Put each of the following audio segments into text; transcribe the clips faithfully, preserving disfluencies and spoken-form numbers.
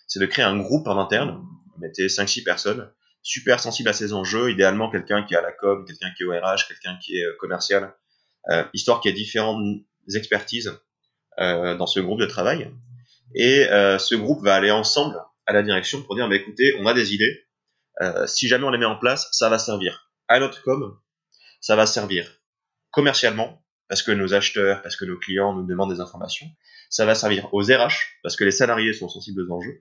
c'est de créer un groupe en interne. On mettait cinq six personnes, super sensibles à ces enjeux, idéalement quelqu'un qui est à la com, quelqu'un qui est au R H, quelqu'un qui est commercial, euh, histoire qu'il y ait différentes expertises euh, dans ce groupe de travail. Et euh, ce groupe va aller ensemble à la direction pour dire, bah, écoutez, on a des idées, euh, si jamais on les met en place, ça va servir à notre com, ça va servir commercialement, parce que nos acheteurs, parce que nos clients nous demandent des informations, ça va servir aux R H, parce que les salariés sont sensibles aux enjeux.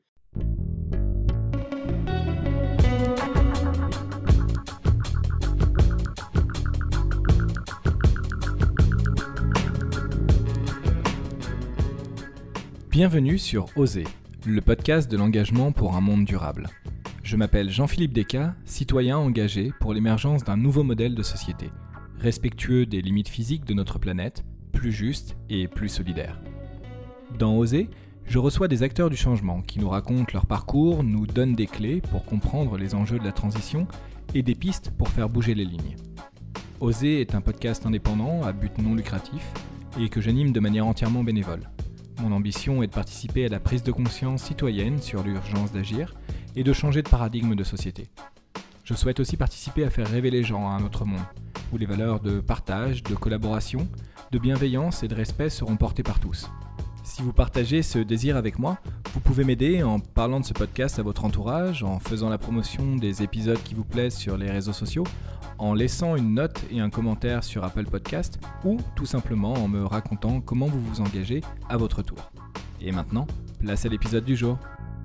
Bienvenue sur Oser, le podcast de l'engagement pour un monde durable. Je m'appelle Jean-Philippe Descas, citoyen engagé pour l'émergence d'un nouveau modèle de société, respectueux des limites physiques de notre planète, plus juste et plus solidaire. Dans Oser, je reçois des acteurs du changement qui nous racontent leur parcours, nous donnent des clés pour comprendre les enjeux de la transition et des pistes pour faire bouger les lignes. Oser est un podcast indépendant à but non lucratif et que j'anime de manière entièrement bénévole. Mon ambition est de participer à la prise de conscience citoyenne sur l'urgence d'agir et de changer de paradigme de société. Je souhaite aussi participer à faire rêver les gens à un autre monde, où les valeurs de partage, de collaboration, de bienveillance et de respect seront portées par tous. Si vous partagez ce désir avec moi, vous pouvez m'aider en parlant de ce podcast à votre entourage, en faisant la promotion des épisodes qui vous plaisent sur les réseaux sociaux, en laissant une note et un commentaire sur Apple Podcast ou tout simplement en me racontant comment vous vous engagez à votre tour. Et maintenant, place à l'épisode du jour.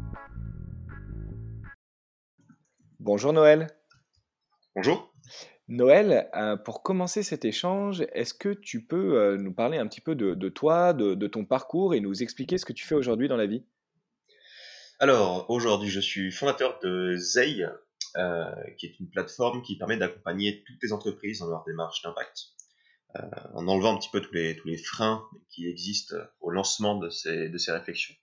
Bonjour Noël. Bonjour. Noël, euh, pour commencer cet échange, est-ce que tu peux euh, nous parler un petit peu de, de toi, de, de ton parcours et nous expliquer ce que tu fais aujourd'hui dans la vie? Alors, aujourd'hui, je suis fondateur de Zei, euh, qui est une plateforme qui permet d'accompagner toutes les entreprises dans leur démarche d'impact, euh, en enlevant un petit peu tous les, tous les freins qui existent au lancement de ces, de ces réflexions.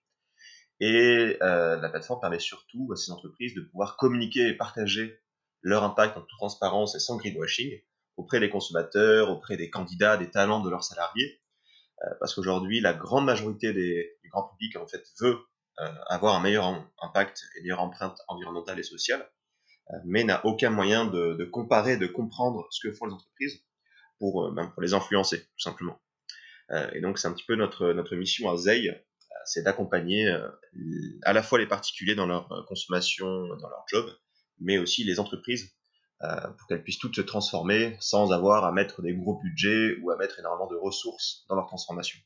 Et euh, la plateforme permet surtout à ces entreprises de pouvoir communiquer et partager leur impact en toute transparence et sans greenwashing auprès des consommateurs, auprès des candidats, des talents de leurs salariés, euh, parce qu'aujourd'hui, la grande majorité des, du grand public en fait veut euh, avoir un meilleur impact et une meilleure empreinte environnementale et sociale, euh, mais n'a aucun moyen de, de comparer, de comprendre ce que font les entreprises pour, euh, ben, pour les influencer, tout simplement. Euh, et donc, c'est un petit peu notre, notre mission à Zei, c'est d'accompagner euh, à la fois les particuliers dans leur euh, consommation, dans leur job, mais aussi les entreprises euh, pour qu'elles puissent toutes se transformer sans avoir à mettre des gros budgets ou à mettre énormément de ressources dans leur transformation.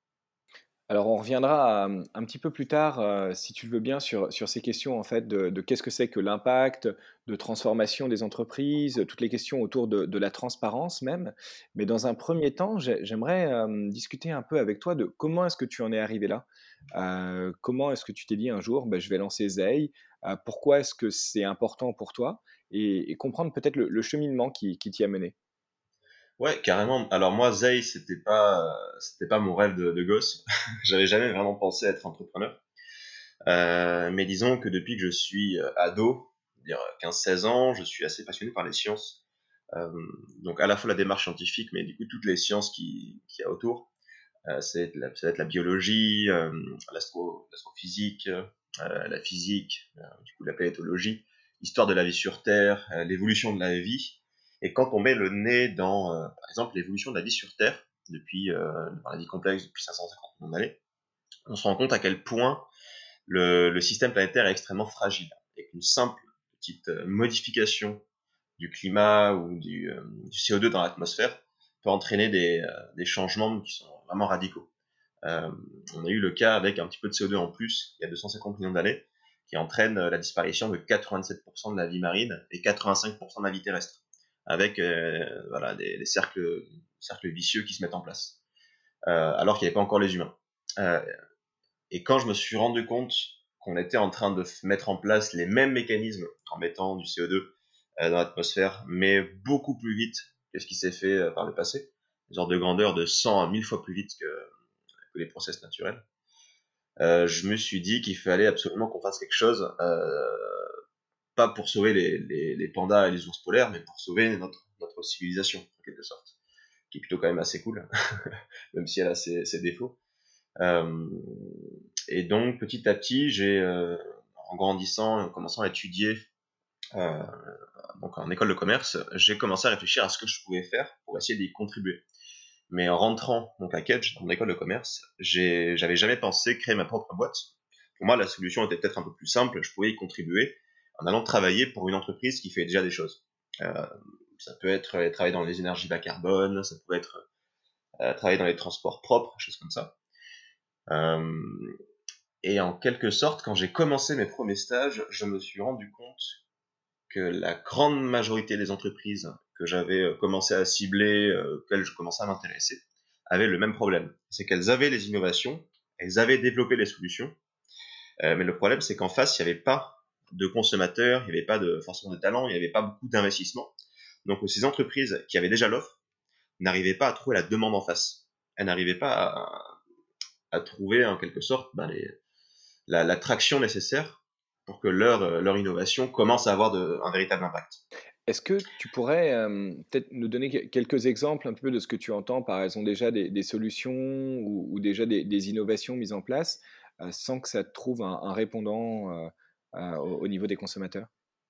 Alors on reviendra un, un petit peu plus tard, euh, si tu le veux bien, sur, sur ces questions en fait de, de qu'est-ce que c'est que l'impact, de transformation des entreprises, toutes les questions autour de, de la transparence même. Mais dans un premier temps, j'ai- j'aimerais euh, discuter un peu avec toi de comment est-ce que tu en es arrivé là. Euh, comment est-ce que tu t'es dit un jour, ben, je vais lancer Zei, euh, pourquoi est-ce que c'est important pour toi et, et comprendre peut-être le, le cheminement qui, qui t'y a mené. Ouais, carrément. Alors moi, Zei, c'était pas, euh, c'était pas mon rêve de, de gosse. J'avais jamais vraiment pensé être entrepreneur. Euh, mais disons que depuis que je suis euh, ado, c'est-à-dire quinze seize ans, je suis assez passionné par les sciences. Euh, donc à la fois la démarche scientifique, mais du coup toutes les sciences qui, qui y a autour. Euh, c'est la, ça va être la biologie, euh, l'astro, l'astrophysique, euh, la physique, euh, du coup la paléontologie, l'histoire de la vie sur Terre, euh, l'évolution de la vie. Et quand on met le nez dans, euh, par exemple, l'évolution de la vie sur Terre, depuis euh, dans la vie complexe depuis cinq cent cinquante millions d'années, on se rend compte à quel point le, le système planétaire est extrêmement fragile. Et qu'une simple petite euh, modification du climat ou du, euh, du C O deux dans l'atmosphère peut entraîner des, euh, des changements qui sont vraiment radicaux. Euh, on a eu le cas avec un petit peu de C O deux en plus, il y a deux cent cinquante millions d'années, qui entraîne la disparition de quatre-vingt-sept pour cent de la vie marine et quatre-vingt-cinq pour cent de la vie terrestre, avec euh, voilà, des, des cercles, cercles vicieux qui se mettent en place, euh, alors qu'il n'y avait pas encore les humains. Euh, et quand je me suis rendu compte qu'on était en train de mettre en place les mêmes mécanismes en mettant du C O deux euh, dans l'atmosphère, mais beaucoup plus vite que ce qui s'est fait euh, par le passé, des ordres de grandeur de cent à mille fois plus vite que, que les process naturels, euh, je me suis dit qu'il fallait absolument qu'on fasse quelque chose, euh, pas pour sauver les, les, les pandas et les ours polaires, mais pour sauver notre, notre civilisation, en quelque sorte, qui est plutôt quand même assez cool, même si elle a ses, ses défauts. Euh, et donc, petit à petit, j'ai, euh, en grandissant, en commençant à étudier euh, donc en école de commerce, j'ai commencé à réfléchir à ce que je pouvais faire pour essayer d'y contribuer. Mais en rentrant donc à Kedge, dans l'école de commerce, j'ai, j'avais jamais pensé créer ma propre boîte. Pour moi, la solution était peut-être un peu plus simple. Je pouvais y contribuer en allant travailler pour une entreprise qui fait déjà des choses. Euh, ça peut être euh, travailler dans les énergies bas carbone, ça peut être euh, travailler dans les transports propres, choses comme ça. Euh, et en quelque sorte, quand j'ai commencé mes premiers stages, je me suis rendu compte que la grande majorité des entreprises que j'avais commencé à cibler, euh, auxquelles je commençais à m'intéresser, avaient le même problème. C'est qu'elles avaient les innovations, elles avaient développé les solutions, euh, mais le problème, c'est qu'en face, il n'y avait pas de consommateurs, il n'y avait pas de, forcément de talent, il n'y avait pas beaucoup d'investissement. Donc, ces entreprises qui avaient déjà l'offre n'arrivaient pas à trouver la demande en face. Elles n'arrivaient pas à, à trouver, en quelque sorte, ben, les, la, la traction nécessaire pour que leur, leur innovation commence à avoir de, un véritable impact. Est-ce que tu pourrais euh, peut-être nous donner que- quelques exemples un peu de ce que tu entends par elles ont déjà des, des solutions ou, ou déjà des, des innovations mises en place euh, sans que ça trouve un, un répondant euh, euh, au, au niveau des consommateurs?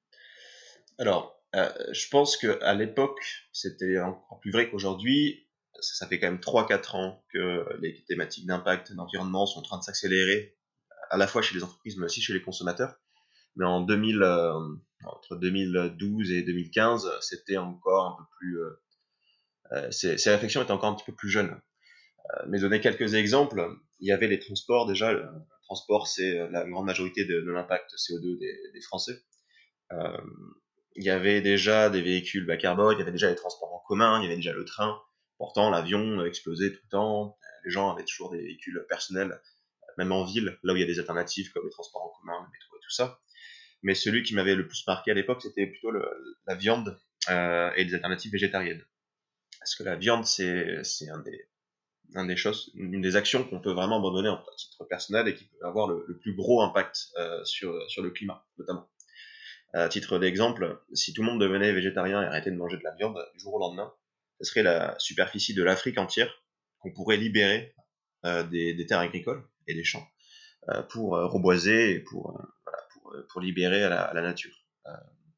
Alors, euh, je pense qu'à l'époque, c'était encore plus vrai qu'aujourd'hui. Ça, ça fait quand même trois quatre ans que les thématiques d'impact d'environnement sont en train de s'accélérer, à la fois chez les entreprises, mais aussi chez les consommateurs. Mais en deux mille, euh, entre deux mille douze et deux mille quinze, c'était encore un peu plus... Euh, euh, ces, ces réflexions étaient encore un petit peu plus jeunes. Euh, mais donner quelques exemples, il y avait les transports déjà. Le transport, c'est la grande majorité de, de l'impact C O deux des, des Français. Euh, il y avait déjà des véhicules bas carbone, il y avait déjà les transports en commun, il y avait déjà le train. Pourtant, l'avion explosait tout le temps. Les gens avaient toujours des véhicules personnels, même en ville, là où il y a des alternatives comme les transports en commun, le métro et tout ça. Mais celui qui m'avait le plus marqué à l'époque, c'était plutôt le, la viande euh, et les alternatives végétariennes. Parce que la viande, c'est, c'est un des, un des choses, une des actions qu'on peut vraiment abandonner en titre personnel et qui peut avoir le, le plus gros impact euh, sur, sur le climat, notamment. À titre d'exemple, si tout le monde devenait végétarien et arrêtait de manger de la viande du jour au lendemain, ce serait la superficie de l'Afrique entière qu'on pourrait libérer euh, des, des terres agricoles et des champs euh, pour euh, reboiser et pour, euh, voilà, pour, euh, pour libérer à la, à la nature. Euh,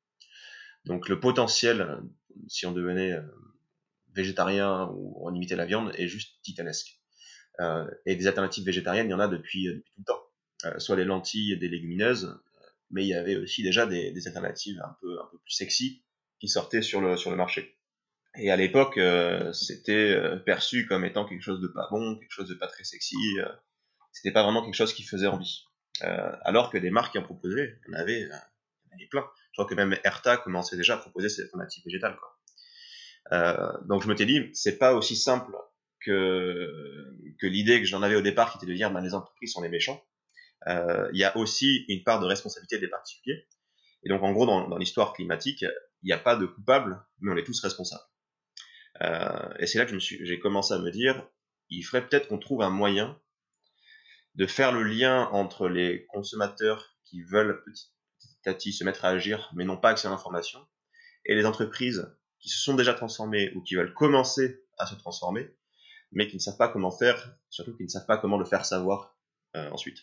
donc le potentiel, si on devenait euh, végétarien ou on limitait la viande, est juste titanesque. Euh, et des alternatives végétariennes, il y en a depuis, euh, depuis tout le temps. Euh, soit les lentilles, des légumineuses, mais il y avait aussi déjà des, des alternatives un peu, un peu plus sexy qui sortaient sur le, sur le marché. Et à l'époque, euh, c'était euh, perçu comme étant quelque chose de pas bon, quelque chose de pas très sexy. Euh, c'était pas vraiment quelque chose qui faisait envie. Euh, alors que des marques qui en proposaient, il y en avait, euh, il y en avait plein. Je crois que même Erta commençait déjà à proposer ces alternatives végétales, quoi. Euh, donc je me suis dit, c'est pas aussi simple que, que l'idée que j'en avais au départ, qui était de dire, ben, les entreprises sont les méchants. Euh, il y a aussi une part de responsabilité des particuliers. Et donc, en gros, dans, dans l'histoire climatique, il n'y a pas de coupable, mais on est tous responsables. Euh, et c'est là que je me suis, j'ai commencé à me dire, il faudrait peut-être qu'on trouve un moyen de faire le lien entre les consommateurs qui veulent petit à petit se mettre à agir, mais n'ont pas accès à l'information, et les entreprises qui se sont déjà transformées ou qui veulent commencer à se transformer, mais qui ne savent pas comment faire, surtout qui ne savent pas comment le faire savoir euh, ensuite.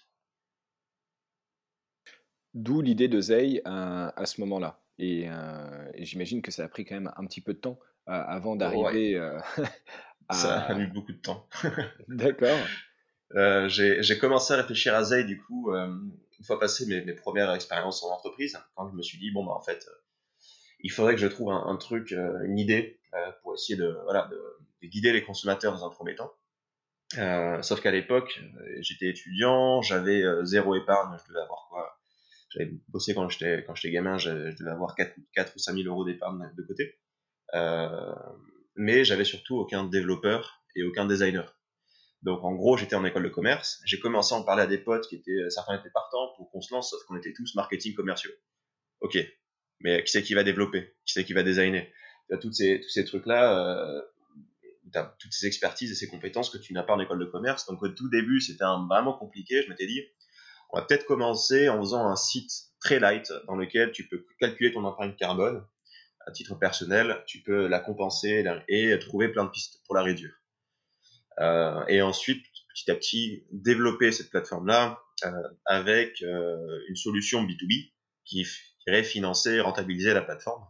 D'où l'idée de Zei à, à ce moment-là. Et, euh, et j'imagine que ça a pris quand même un petit peu de temps euh, avant Oh, ouais, d'arriver euh, ça a mis à... beaucoup de temps. D'accord. Euh, j'ai, j'ai commencé à réfléchir à Zei, du coup, euh, une fois passé mes, mes premières expériences en entreprise, quand je me suis dit, bon, bah, en fait, euh, il faudrait que je trouve un, un truc, euh, une idée, euh, pour essayer de, voilà, de, de guider les consommateurs dans un premier temps. Euh, sauf qu'à l'époque, euh, j'étais étudiant, j'avais euh, zéro épargne, je devais avoir quoi? J'avais bossé quand j'étais, quand j'étais gamin, je, je devais avoir quatre quatre ou cinq mille euros d'épargne de côté. Euh, mais j'avais surtout aucun développeur et aucun designer. Donc en gros, j'étais en école de commerce, j'ai commencé à en parler à des potes qui étaient, certains étaient partants pour qu'on se lance, sauf qu'on était tous marketing commerciaux. Ok, mais qui c'est qui va développer? Qui c'est qui va designer? Tu as toutes ces, tous ces trucs-là, euh, tu as toutes ces expertises et ces compétences que tu n'as pas en école de commerce. Donc au tout début, c'était un, vraiment compliqué. Je m'étais dit, on va peut-être commencer en faisant un site très light dans lequel tu peux calculer ton empreinte carbone à titre personnel, tu peux la compenser et trouver plein de pistes pour la réduire. Euh, et ensuite, petit à petit, développer cette plateforme-là euh, avec euh, une solution B deux B qui irait financer, rentabiliser la plateforme.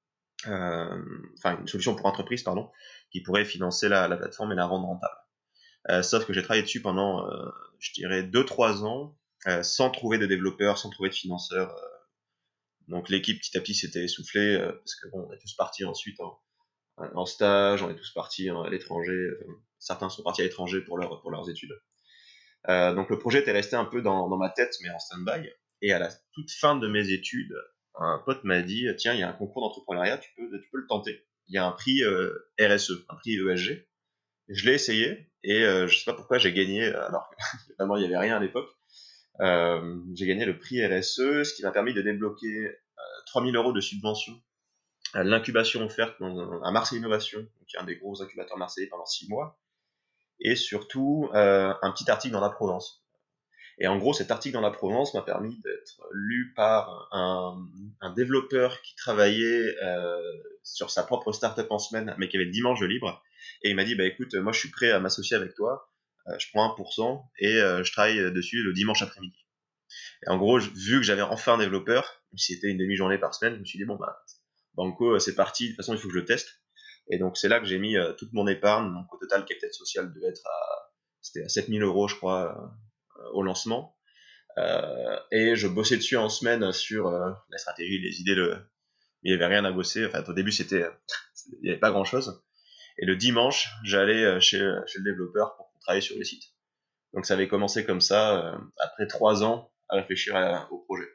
Euh, enfin, une solution pour entreprise, pardon, qui pourrait financer la, la plateforme et la rendre rentable. Euh, sauf que j'ai travaillé dessus pendant, euh, je dirais, deux trois ans, euh, sans trouver de développeurs, sans trouver de financeurs. Euh, donc l'équipe petit à petit s'était essoufflée, euh, parce que bon, on est tous partis ensuite en, en stage, on est tous partis à l'étranger, enfin, certains sont partis à l'étranger pour, leur, pour leurs études. Euh, donc le projet était resté un peu dans, dans ma tête, mais en stand-by. Et à la toute fin de mes études, un pote m'a dit, tiens, il y a un concours d'entrepreneuriat, tu peux, tu peux le tenter. Il y a un prix euh, R S E, un prix E S G. Je l'ai essayé, et euh, je sais pas pourquoi j'ai gagné, alors que vraiment il y avait rien à l'époque. Euh, j'ai gagné le prix R S E, ce qui m'a permis de débloquer euh, trois mille euros de subvention à l'incubation offerte dans un, à Marseille Innovation, qui est un des gros incubateurs marseillais pendant six mois, et surtout euh, un petit article dans la Provence. Et en gros, cet article dans la Provence m'a permis d'être lu par un, un développeur qui travaillait euh, sur sa propre startup en semaine, mais qui avait le dimanche de libre. Et il m'a dit, bah écoute, moi je suis prêt à m'associer avec toi, euh, je prends un pour cent et euh, je travaille dessus le dimanche après-midi. Et en gros, vu que j'avais enfin un développeur, même si c'était une demi-journée par semaine, je me suis dit, bon bah, banco, c'est parti, de toute façon il faut que je le teste. Et donc c'est là que j'ai mis euh, toute mon épargne, donc au total, le capital social devait être à, c'était à sept mille euros je crois, euh, au lancement. Euh, et je bossais dessus en semaine sur euh, la stratégie, les idées, le... il n'y avait rien à bosser. Enfin, au début, c'était, il n'y avait pas grand chose. Et le dimanche, j'allais chez, chez le développeur pour travailler sur le site. Donc, ça avait commencé comme ça, euh, après trois ans à réfléchir à, au projet.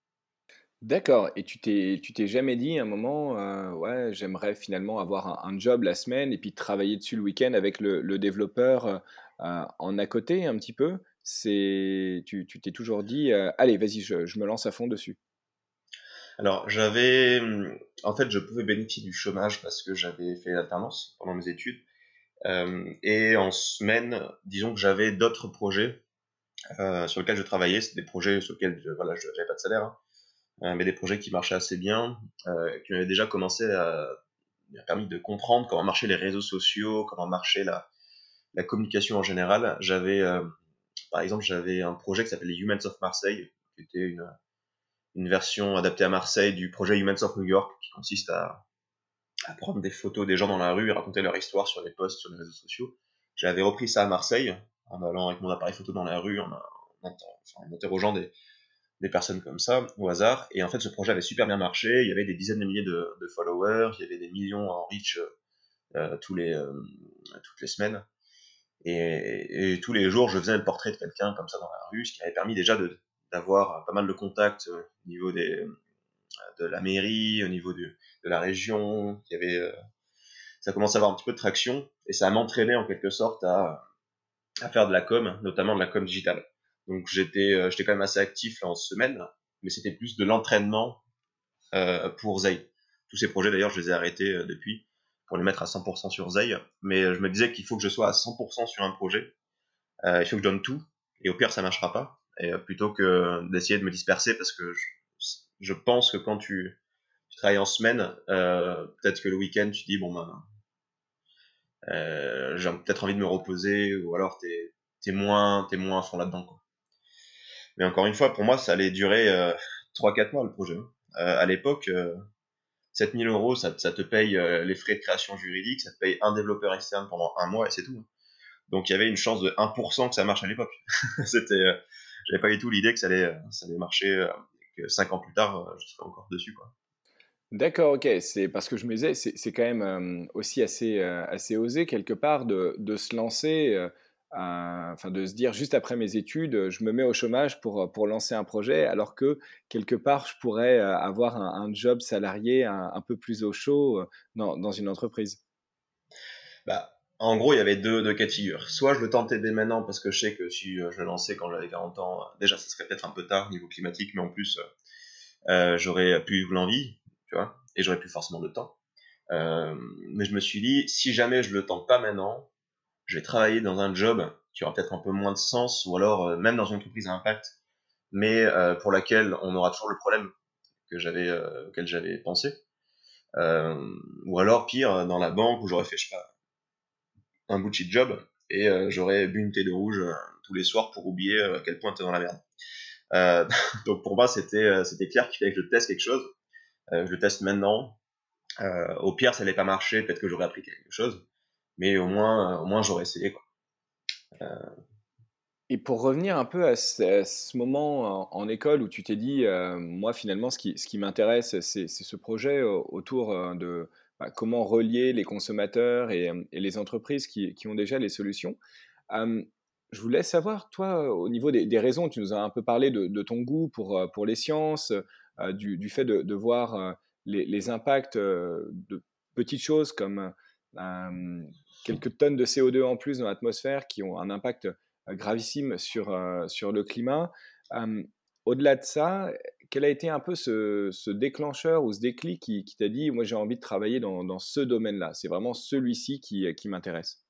D'accord, et tu t'es tu t'es jamais dit à un moment, heu: «Ouais, j'aimerais finalement avoir un un job la semaine et puis travailler dessus le week-end avec le le développeur, heu heu, en à côté un petit peu?» C'est tu tu t'es toujours dit, heu: «Allez, vas-y, je je me lance à fond dessus»? Alors, j'avais, en fait, je pouvais bénéficier du chômage parce que j'avais fait l'alternance pendant mes études. Euh, et en semaine, disons que j'avais d'autres projets euh, sur lesquels je travaillais. C'était des projets sur lesquels, je, voilà, je n'avais pas de salaire, hein. Euh, mais des projets qui marchaient assez bien, euh, qui m'avaient déjà commencé à, à permis de comprendre comment marchaient les réseaux sociaux, comment marchait la, la communication en général. J'avais, euh, par exemple, j'avais un projet qui s'appelait les Humans of Marseille, qui était une, une version adaptée à Marseille du projet Humans of New York, qui consiste à, à prendre des photos des gens dans la rue et raconter leur histoire sur les posts, sur les réseaux sociaux. J'avais repris ça à Marseille, en allant avec mon appareil photo dans la rue, en, en, en interrogeant des, des personnes comme ça, au hasard. Et en fait, ce projet avait super bien marché. Il y avait des dizaines de milliers de, de followers, il y avait des millions en reach euh, tous les, euh, toutes les semaines. Et, et tous les jours, je faisais le portrait de quelqu'un comme ça dans la rue, ce qui avait permis déjà de, d'avoir pas mal de contacts au niveau des, de la mairie, au niveau du, de la région. Il y avait, euh, ça commençait à avoir un petit peu de traction et ça m'entraînait en quelque sorte à, à faire de la com, notamment de la com digitale. Donc j'étais, euh, j'étais quand même assez actif là, en semaine, mais c'était plus de l'entraînement euh, pour Zay. Tous ces projets d'ailleurs, je les ai arrêtés euh, depuis pour les mettre à cent pour cent sur Zay. Mais euh, je me disais qu'il faut que je sois à cent pour cent sur un projet. Euh, il faut que je donne tout. Et au pire, ça marchera pas. Et euh, plutôt que d'essayer de me disperser, parce que je, je pense que quand tu, tu travailles en semaine, euh, peut-être que le week-end, tu dis bon ben, euh, j'ai peut-être envie de me reposer, ou alors t'es t'es moins t'es moins à fond là-dedans, quoi. Mais encore une fois, pour moi, ça allait durer euh, trois quatre mois le projet. Euh, à l'époque, euh, sept mille euros, ça, ça te paye euh, les frais de création juridique, ça te paye un développeur externe pendant un mois et c'est tout. Donc il y avait une chance de un pour cent que ça marche à l'époque. C'était, euh, j'avais pas du tout l'idée que ça allait, euh, ça allait marcher, euh, que cinq ans plus tard, euh, je serais encore dessus, quoi. D'accord, OK. C'est parce que je me disais, c'est c'est quand même, hem, aussi assez, heu, assez osé quelque part de de se lancer, heu, à enfin de se dire: «Juste après mes études, heu, je me mets au chômage pour, heu, pour lancer un projet», alors que quelque part je pourrais, heu, avoir un un job salarié un un peu plus au chaud, heu, dans dans une entreprise. Bah, en gros, il y avait deux, deux cas de figure. Soit je le tentais dès maintenant parce que je sais que si euh, je le lançais quand j'avais quarante ans, euh, déjà ça serait peut-être un peu tard niveau climatique, mais en plus euh, euh, j'aurais plus l'envie, tu vois, et j'aurais plus forcément le temps. Euh, mais je me suis dit, si jamais je le tente pas maintenant, je vais travailler dans un job qui aura peut-être un peu moins de sens, ou alors euh, même dans une entreprise à impact, mais euh, pour laquelle on aura toujours le problème que j'avais, euh, auquel j'avais pensé. Euh, ou alors pire, dans la banque où j'aurais fait, je sais pas, un bullshit job et euh, j'aurais bu une thé de rouge euh, tous les soirs pour oublier à quel point t'es dans la merde. Euh, donc pour moi, c'était, c'était clair qu'il fallait que je teste quelque chose. Euh, je le teste maintenant. Euh, au pire, ça n'allait pas marcher, peut-être que j'aurais appris quelque chose, mais au moins, euh, au moins j'aurais essayé, quoi. Et pour revenir un peu à ce, à ce moment en, en école où tu t'es dit, euh, moi finalement, ce qui, ce qui m'intéresse, c'est, c'est ce projet euh, autour euh, de bah, comment relier les consommateurs et, euh, et les entreprises qui, qui ont déjà les solutions. Euh, je voulais savoir, toi, au niveau des, des raisons, tu nous as un peu parlé de, de ton goût pour, euh, pour les sciences, euh, du, du fait de, de voir euh, les, les impacts euh, de petites choses comme euh, quelques tonnes de C O deux en plus dans l'atmosphère qui ont un impact gravissime sur, euh, sur le climat. Euh, Au-delà de ça, quel a été un peu ce, ce déclencheur ou ce déclic qui, qui t'a dit, moi j'ai envie de travailler dans, dans ce domaine-là, c'est vraiment celui-ci qui, qui m'intéresse?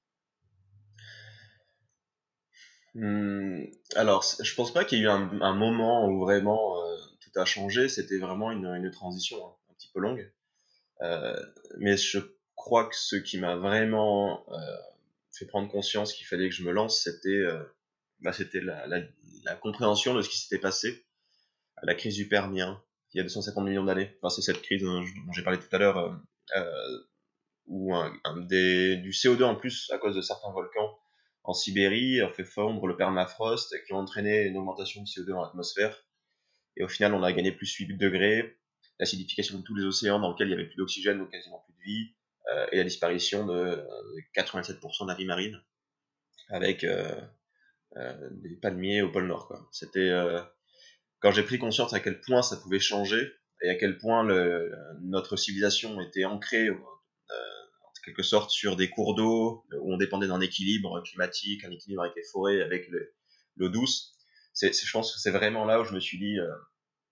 Hum, alors, c- je pense pas qu'il y ait eu un, un moment où vraiment euh, tout a changé. C'était vraiment une, une transition hein, un petit peu longue. Euh, mais je crois que ce qui m'a vraiment euh, fait prendre conscience qu'il fallait que je me lance, c'était euh, bah, c'était la, la, la compréhension de ce qui s'était passé à la crise du Permien, il y a deux cent cinquante millions d'années. Enfin, c'est cette crise hein, dont j'ai parlé tout à l'heure, euh, euh, où un, un des, du C O deux en plus, à cause de certains volcans en Sibérie, a fait fondre le permafrost, qui a entraîné une augmentation du C O deux dans l'atmosphère. Et au final, on a gagné plus huit degrés, l'acidification de tous les océans dans lesquels il n'y avait plus d'oxygène, donc quasiment plus de vie, euh, et la disparition de euh, quatre-vingt-sept pour cent de la vie marine, avec euh, euh, des palmiers au pôle Nord. Quoi. C'était euh, quand j'ai pris conscience à quel point ça pouvait changer et à quel point le, notre civilisation était ancrée euh, en quelque sorte sur des cours d'eau où on dépendait d'un équilibre climatique, un équilibre avec les forêts, avec le, l'eau douce. C'est, c'est, je pense que c'est vraiment là où je me suis dit euh,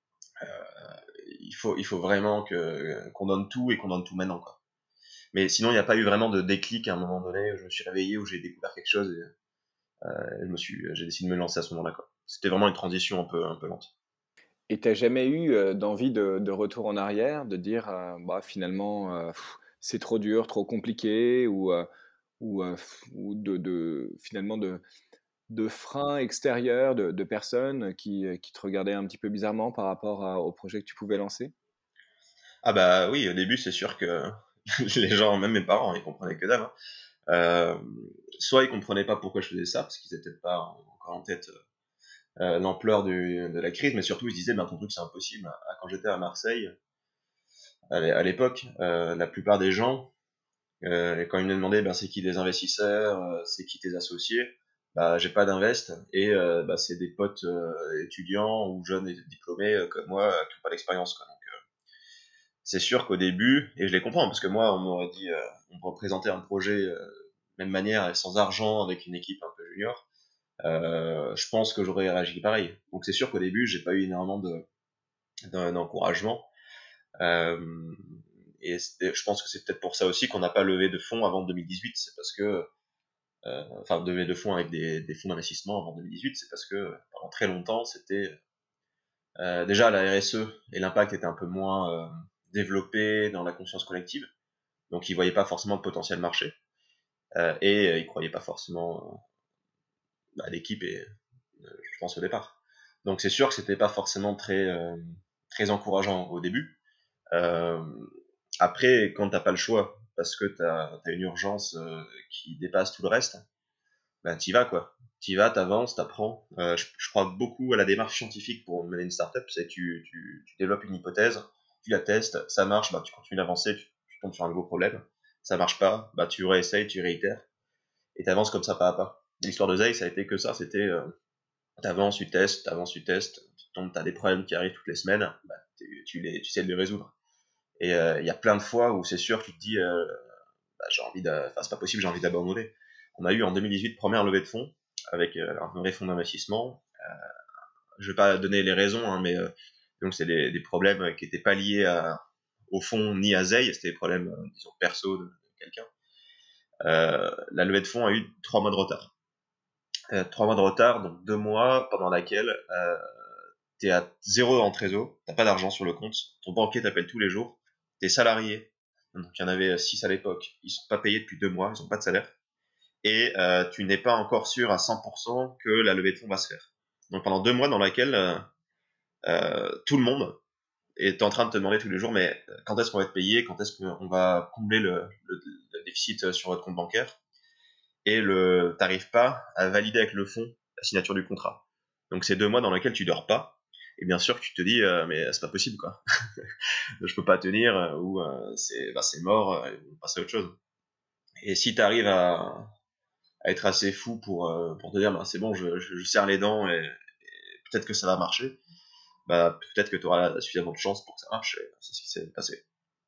il faut, il faut vraiment que, qu'on donne tout et qu'on donne tout maintenant. Quoi. Mais sinon, il n'y a pas eu vraiment de déclic à un moment donné où je me suis réveillé, où j'ai découvert quelque chose et, et je me suis, j'ai décidé de me lancer à ce moment-là. Quoi. C'était vraiment une transition un peu, un peu lente. Et t'as jamais eu euh, d'envie de, de retour en arrière, de dire, euh, bah, finalement, euh, pff, c'est trop dur, trop compliqué, ou, euh, ou, euh, pff, ou de, de- finalement de, de freins extérieurs, de, de personnes qui, euh, qui te regardaient un petit peu bizarrement par rapport à- au projet que tu pouvais lancer? Ah bah oui, au début, c'est sûr que les gens, même mes parents, ils comprenaient que dalle. Hein. Euh, soit ils comprenaient pas pourquoi je faisais ça, parce qu'ils étaient peut-être pas encore en tête euh, l'ampleur du, de la crise, mais surtout ils se disaient, ben ton truc c'est impossible. Ah, quand j'étais à Marseille, à l'é- à l'époque, euh, la plupart des gens, euh, quand ils me demandaient, ben c'est qui des investisseurs, euh, c'est qui tes associés, bah j'ai pas d'invest, et euh, bah, c'est des potes euh, étudiants ou jeunes et diplômés euh, comme moi euh, qui n'ont pas d'expérience. Quoi. Donc, euh, c'est sûr qu'au début, et je les comprends, parce que moi on m'aurait dit, euh, on pourrait présenter un projet euh, même manière, sans argent, avec une équipe un peu junior, euh, je pense que j'aurais réagi pareil. Donc c'est sûr qu'au début, j'ai pas eu énormément de, d'un- d'encouragement. Euh, et je pense que c'est peut-être pour ça aussi qu'on n'a pas levé de fonds avant deux mille dix-huit. C'est parce que, euh, enfin, levé de fonds avec des, des fonds d'investissement avant deux mille dix-huit, c'est parce que pendant très longtemps, c'était euh, déjà la R S E et l'impact était un peu moins euh, développé dans la conscience collective. Donc ils voyaient pas forcément le potentiel marché euh, et euh, ils croyaient pas forcément euh, à l'équipe et euh, je pense au départ. Donc c'est sûr que c'était pas forcément très euh, très encourageant au début. Euh, Après, quand t'as pas le choix, parce que t'as as une urgence euh, qui dépasse tout le reste, ben t'y vas quoi. T'y vas, t'avances, t'apprends. Euh, je, je crois beaucoup à la démarche scientifique pour mener une startup. C'est tu, tu, tu développes une hypothèse, tu la testes, ça marche, bah tu continues d'avancer, tu, tu tombes sur un nouveau problème. Ça marche pas, bah tu réessayes, tu réitères et t'avances comme ça pas à pas. L'histoire de Zay, ça a été que ça. C'était euh, t'avances, tu testes, t'avances, tu testes, tu tombes, t'as des problèmes qui arrivent toutes les semaines, bah, tu, tu les, tu essaies de les résoudre. Et il euh, y a plein de fois où c'est sûr, tu te dis, euh, bah, j'ai envie de, enfin c'est pas possible, j'ai envie d'abandonner. On a eu en deux mille dix-huit première levée de fonds avec euh, un vrai fonds d'investissement. Je vais pas donner les raisons, hein, mais euh, donc c'est des, des problèmes qui étaient pas liés à, au fond ni à Zay, c'était des problèmes, euh, disons perso de, de quelqu'un. Euh, la levée de fonds a eu trois mois de retard. Euh, trois mois de retard, donc deux mois pendant laquelle euh, t'es à zéro en trésor, t'as pas d'argent sur le compte, ton banquier t'appelle tous les jours, t'es salarié, donc il y en avait six à l'époque, ils sont pas payés depuis deux mois, ils ont pas de salaire, et euh, tu n'es pas encore sûr à cent pour cent que la levée de fonds va se faire. Donc pendant deux mois dans laquelle euh, euh, tout le monde est en train de te demander tous les jours, mais quand est-ce qu'on va être payé, quand est-ce qu'on va combler le, le, le déficit sur votre compte bancaire, et le t'arrives pas à valider avec le fonds la signature du contrat. Donc c'est deux mois dans lesquels tu dors pas, et bien sûr tu te dis euh, mais c'est pas possible quoi, je peux pas tenir, ou euh, c'est bah, c'est mort, euh, on passe à autre chose. Et si tu arrives à, à être assez fou pour euh, pour te dire bah, c'est bon, je, je, je serre les dents et, et peut-être que ça va marcher, bah peut-être que tu auras suffisamment de chance pour que ça marche, et c'est ce qui s'est passé.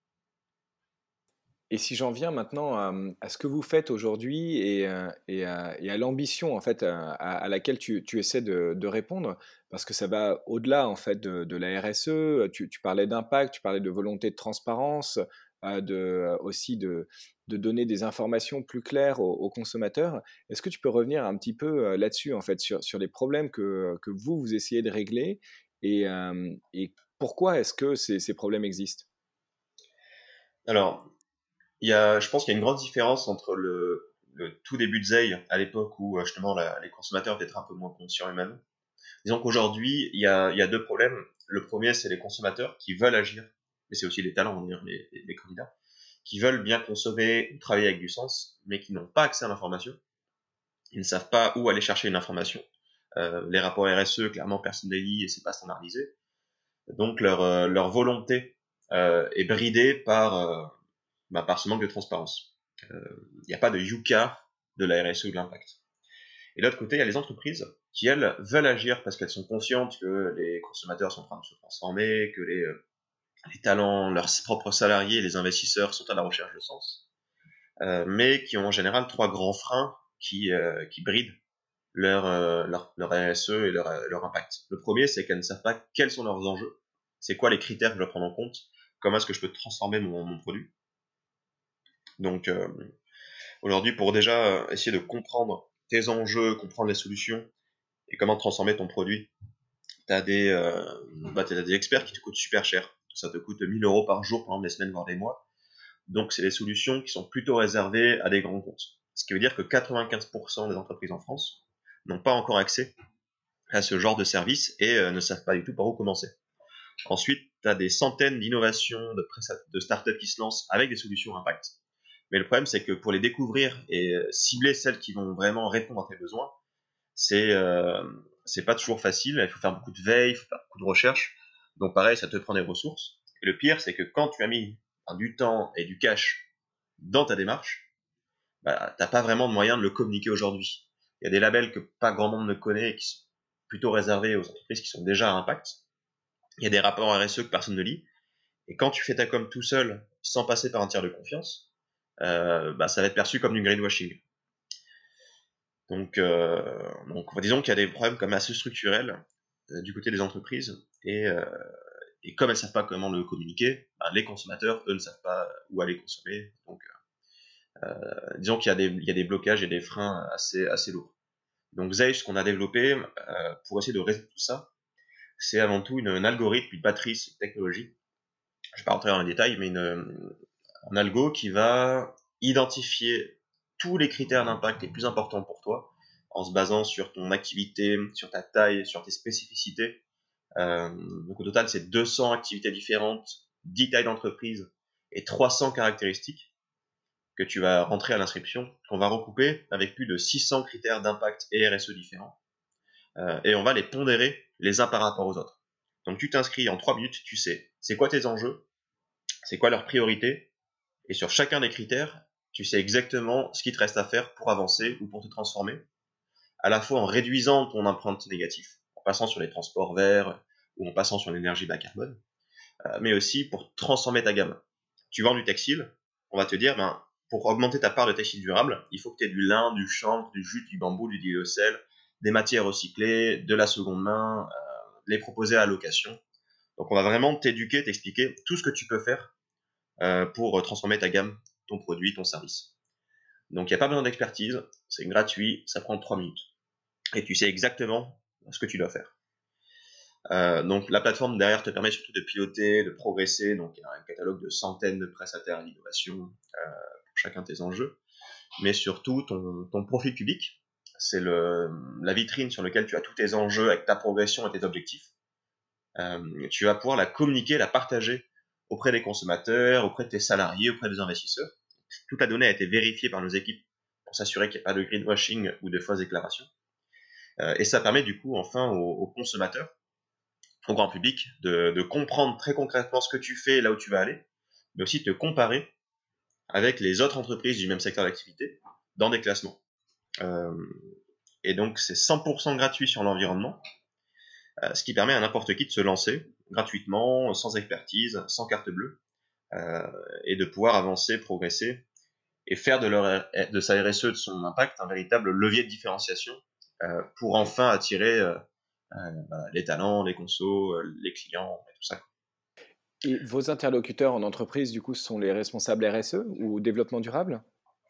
Et si j'en viens maintenant à, à ce que vous faites aujourd'hui et, euh, et à, et à l'ambition en fait à, à laquelle tu, tu essaies de, de répondre, parce que ça va au-delà en fait de, de la R S E. Tu, tu parlais d'impact, tu parlais de volonté de transparence, euh, de, aussi de, de donner des informations plus claires aux, aux consommateurs. Est-ce que tu peux revenir un petit peu euh, là-dessus en fait sur, sur les problèmes que, que vous vous essayez de régler et, euh, et pourquoi est-ce que ces, ces problèmes existent? Alors, il y a, je pense qu'il y a une grande différence entre le, le tout début de Zei, à l'époque où euh, justement la- les consommateurs étaient un peu moins conscients eux-mêmes. Disons qu'aujourd'hui, il y a, il y a deux problèmes. Le premier, c'est les consommateurs qui veulent agir, mais c'est aussi les talents, on va dire, les, les- les candidats, qui veulent bien consommer ou travailler avec du sens, mais qui n'ont pas accès à l'information. Ils ne savent pas où aller chercher une information. Euh, les rapports R S E, clairement, personne ne les lit et c'est pas standardisé. Donc leur, euh, leur volonté euh, est bridée par, euh, bah, par ce manque de transparence. Il euh, n'y a pas de Yuka de la R S E ou de l'impact. Et de l'autre côté, il y a les entreprises qui, elles, veulent agir parce qu'elles sont conscientes que les consommateurs sont en train de se transformer, que les, euh, les talents, leurs propres salariés, les investisseurs sont à la recherche de sens, euh, mais qui ont en général trois grands freins qui, euh, qui brident leur, euh, leur, leur R S E et leur, euh, leur impact. Le premier, c'est qu'elles ne savent pas quels sont leurs enjeux, c'est quoi les critères que je dois prendre en compte, comment est-ce que je peux transformer mon, mon produit. Donc, euh, aujourd'hui, pour déjà euh, essayer de comprendre tes enjeux, comprendre les solutions et comment transformer ton produit, tu as des, euh, bah, t'as des experts qui te coûtent super cher. Ça te coûte mille euros par jour pendant des semaines, voire des mois. Donc, c'est des solutions qui sont plutôt réservées à des grands comptes. Ce qui veut dire que quatre-vingt-quinze pour cent des entreprises en France n'ont pas encore accès à ce genre de service et euh, ne savent pas du tout par où commencer. Ensuite, tu as des centaines d'innovations, de, de startups qui se lancent avec des solutions impact. Mais le problème, c'est que pour les découvrir et cibler celles qui vont vraiment répondre à tes besoins, c'est euh, c'est pas toujours facile. Il faut faire beaucoup de veille, il faut faire beaucoup de recherche. Donc pareil, ça te prend des ressources. Et le pire, c'est que quand tu as mis enfin, du temps et du cash dans ta démarche, bah, t'as pas vraiment de moyen de le communiquer aujourd'hui. Il y a des labels que pas grand monde ne connaît et qui sont plutôt réservés aux entreprises qui sont déjà à impact. Il y a des rapports R S E que personne ne lit. Et quand tu fais ta com tout seul, sans passer par un tiers de confiance, euh, bah, ça va être perçu comme du greenwashing. Donc, euh, donc disons qu'il y a des problèmes comme assez structurels euh, du côté des entreprises, et, euh, et comme elles ne savent pas comment le communiquer, bah, les consommateurs, eux, ne savent pas où aller consommer. Donc, euh, disons qu'il y a des, il y a des blocages et des freins assez, assez lourds. Donc, Zei, ce qu'on a développé euh, pour essayer de résoudre tout ça, c'est avant tout une, un algorithme, une matrice, une technologie. Je ne vais pas rentrer dans les détails, mais une, un algo qui va identifier tous les critères d'impact les plus importants pour toi en se basant sur ton activité, sur ta taille, sur tes spécificités. Euh, donc au total, c'est deux cents activités différentes, dix tailles d'entreprise et trois cents caractéristiques que tu vas rentrer à l'inscription, qu'on va recouper avec plus de six cents critères d'impact et R S E différents. Euh, et on va les pondérer les uns par rapport aux autres. Donc tu t'inscris en trois minutes, tu sais c'est quoi tes enjeux, c'est quoi leurs priorités, et sur chacun des critères, tu sais exactement ce qu'il te reste à faire pour avancer ou pour te transformer, à la fois en réduisant ton empreinte négative, en passant sur les transports verts ou en passant sur l'énergie bas carbone, euh, mais aussi pour transformer ta gamme. Tu vends du textile, on va te dire, ben, pour augmenter ta part de textile durable, il faut que tu aies du lin, du chanvre, du jute, du bambou, du diocèle, des matières recyclées, de la seconde main, euh, les proposer à location. Donc on va vraiment t'éduquer, t'expliquer tout ce que tu peux faire euh, pour transformer ta gamme, ton produit, ton service. Donc il n'y a pas besoin d'expertise, c'est gratuit, ça prend trois minutes. Et tu sais exactement ce que tu dois faire. Euh, donc la plateforme derrière te permet surtout de piloter, de progresser, donc il y a un catalogue de centaines de prestataires à l'innovation euh, pour chacun de tes enjeux. mais surtout ton, ton profil public. C'est le, la vitrine sur laquelle tu as tous tes enjeux avec ta progression et tes objectifs. Euh, tu vas pouvoir la communiquer, la partager auprès des consommateurs, auprès de tes salariés, auprès des investisseurs. Toute la donnée a été vérifiée par nos équipes pour s'assurer qu'il n'y a pas de greenwashing ou de fausses déclarations. Euh, et ça permet du coup enfin aux, aux consommateurs, au grand public, de, de comprendre très concrètement ce que tu fais, là où tu vas aller, mais aussi de te comparer avec les autres entreprises du même secteur d'activité dans des classements. Euh, et donc c'est cent pour cent gratuit sur l'environnement, euh, ce qui permet à n'importe qui de se lancer gratuitement, sans expertise, sans carte bleue, euh, et de pouvoir avancer, progresser, et faire de, leur, de sa R S E, de son impact, un véritable levier de différenciation euh, pour enfin attirer euh, euh, voilà, les talents, les consos, euh, les clients, et tout ça. Et vos interlocuteurs en entreprise, du coup, ce sont les responsables R S E ou développement durable?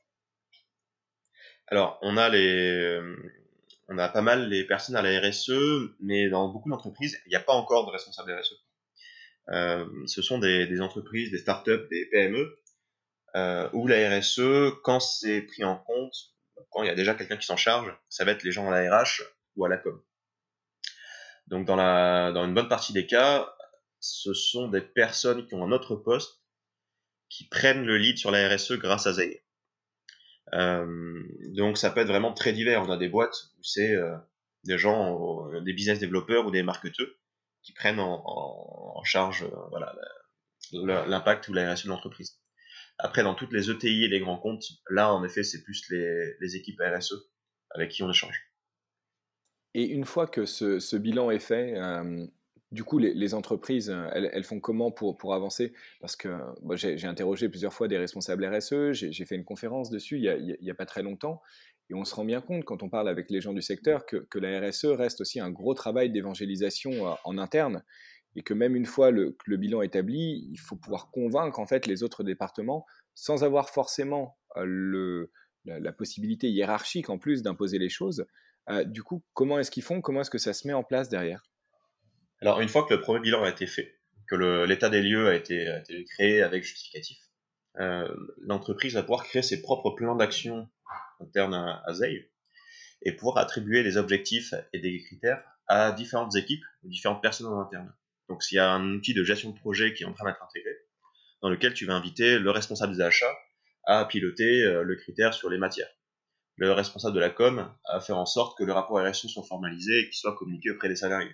Alors, on a les, on a pas mal les personnes à la R S E, mais dans beaucoup d'entreprises, il n'y a pas encore de responsable R S E. Euh, ce sont des, des entreprises, des startups, des P M E, euh, où la R S E, quand c'est pris en compte, quand il y a déjà quelqu'un qui s'en charge, ça va être les gens à la R H ou à la com. Donc, dans, la, dans une bonne partie des cas, ce sont des personnes qui ont un autre poste qui prennent le lead sur la R S E grâce à Zei. Euh, donc ça peut être vraiment très divers. On a des boîtes où c'est euh, des gens, euh, des business développeurs ou des marketeurs qui prennent en, en, en charge euh, voilà, la, l'impact ou la R S E de l'entreprise. Après, dans toutes les E T I et les grands comptes, là en effet c'est plus les, les équipes R S E avec qui on échange. Et une fois que ce, ce bilan est fait, euh, du coup, les, les entreprises, euh, elles, elles font comment pour, pour avancer? Parce que bon, j'ai j'ai interrogé plusieurs fois des responsables R S E, j'ai j'ai fait une conférence dessus il y a, il y a pas très longtemps, et on se rend bien compte quand on parle avec les gens du secteur que, que la R S E reste aussi un gros travail d'évangélisation euh, en interne, et que même une fois le, que le bilan établi, il faut pouvoir convaincre en fait les autres départements sans avoir forcément euh, le, la, la possibilité hiérarchique en plus d'imposer les choses. Euh, du coup, comment est-ce qu'ils font? Comment est-ce que ça se met en place derrière? Alors une fois que le premier bilan a été fait, que le, l'état des lieux a été, a été créé avec justificatif, euh, l'entreprise va pouvoir créer ses propres plans d'action internes à, à Zei et pouvoir attribuer des objectifs et des critères à différentes équipes, différentes personnes en interne. Donc s'il y a un outil de gestion de projet qui est en train d'être intégré, dans lequel tu vas inviter le responsable des achats à piloter euh, le critère sur les matières, le responsable de la com à faire en sorte que le rapport R S E soit formalisé et qu'il soit communiqué auprès des salariés.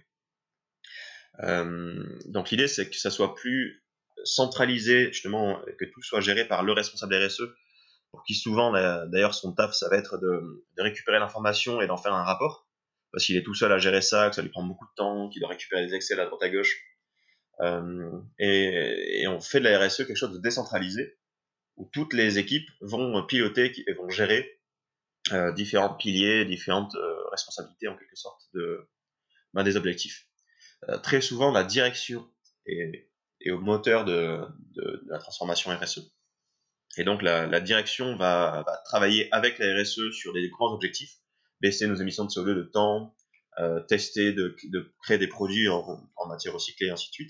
Euh, donc l'idée c'est que ça soit plus centralisé, justement, que tout soit géré par le responsable R S E, pour qui souvent, d'ailleurs, son taf, ça va être de, de récupérer l'information et d'en faire un rapport, parce qu'il est tout seul à gérer ça, que ça lui prend beaucoup de temps, qu'il doit récupérer les Excel à droite à gauche. Euh, et, et on fait de la R S E quelque chose de décentralisé, où toutes les équipes vont piloter et vont gérer euh, différents piliers, différentes euh, responsabilités, en quelque sorte, de, ben, des objectifs. Euh, très souvent, la direction est, est au moteur de, de, de la transformation R S E. Et donc la, la direction va, va travailler avec la R S E sur des grands objectifs, baisser nos émissions de C O deux de temps, euh, tester, de, de créer des produits en, en matière recyclée, et ainsi de suite.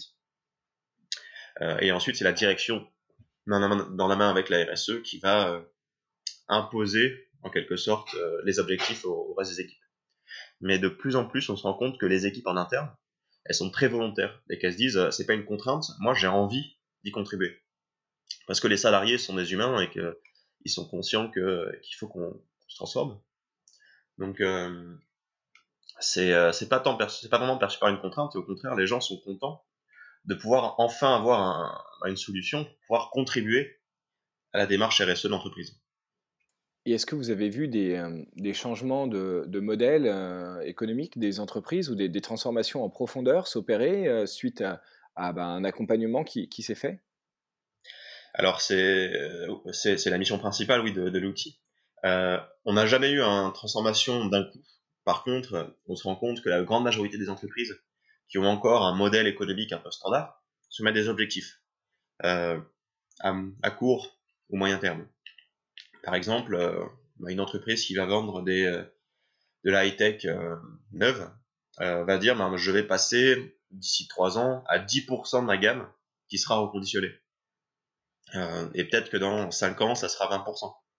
Euh, et ensuite, c'est la direction main dans, main, dans la main avec la R S E qui va euh, imposer, en quelque sorte, euh, les objectifs au, au reste des équipes. Mais de plus en plus, on se rend compte que les équipes en interne, elles sont très volontaires et qu'elles se disent, euh, c'est pas une contrainte, moi j'ai envie d'y contribuer. Parce que les salariés sont des humains et qu'ils sont conscients que, qu'il faut qu'on, qu'on se transforme. Donc, euh, c'est, euh, c'est, pas tant perçu, c'est pas vraiment perçu par une contrainte, et au contraire, les gens sont contents de pouvoir enfin avoir un, une solution pour pouvoir contribuer à la démarche R S E de l'entreprise. Et est-ce que vous avez vu des, euh, des changements de, de modèle euh, économique des entreprises ou des, des transformations en profondeur s'opérer euh, suite à, à ben, un accompagnement qui, qui s'est fait? Alors, c'est, c'est, c'est la mission principale, oui, de, de l'outil. Euh, on n'a jamais eu une transformation d'un coup. Par contre, on se rend compte que la grande majorité des entreprises qui ont encore un modèle économique un peu standard se mettent des objectifs euh, à, à court ou moyen terme. Par exemple, euh, une entreprise qui va vendre des, euh, de la high-tech euh, neuve euh, va dire ben, je vais passer d'ici trois ans à dix pour cent de ma gamme qui sera reconditionnée. Euh, et peut-être que dans cinq ans, ça sera vingt pour cent.